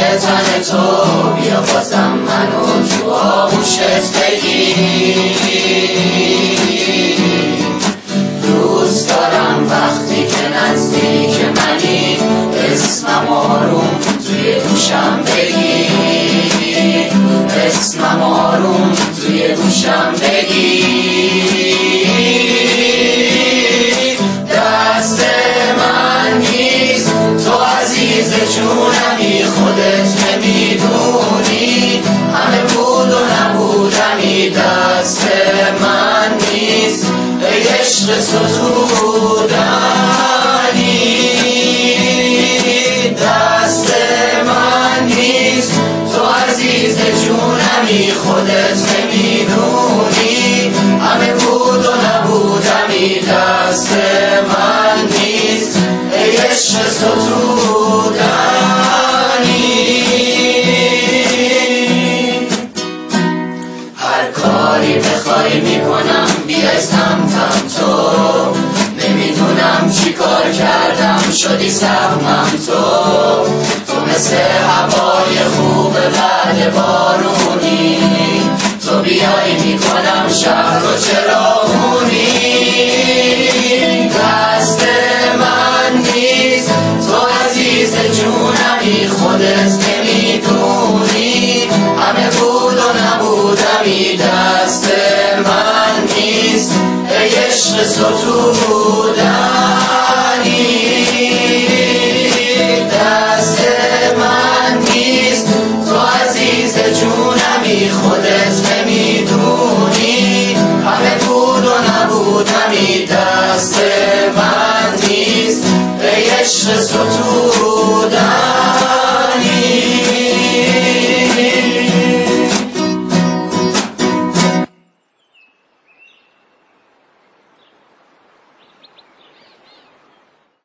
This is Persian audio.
تن تو، بیا بازم منو تو آغوشت بگیر. دوست دارم وقتی که نزدیک منی، اسمم آروم توی گوشم بگیر، اسمم آروم توی گوشم بگیر. دست من نیست تو عزیز جونمی، خودت نمیدونی همه بود و نبودنی. دست من نیست ای عشق ستودنی، دست من نیست تو عزیز جونمی، خودت نمیدونی همه بود و نبودنی. دست من نیست ای عشق ستودنی. هر کاری بخوای میکنم بیای سمتم تو، نمیدونم چی کار کردم شدی سهمم تو. تو مثل هوای خوب بعد بارونی، تو بیای میکنم شهر رو چراغونی.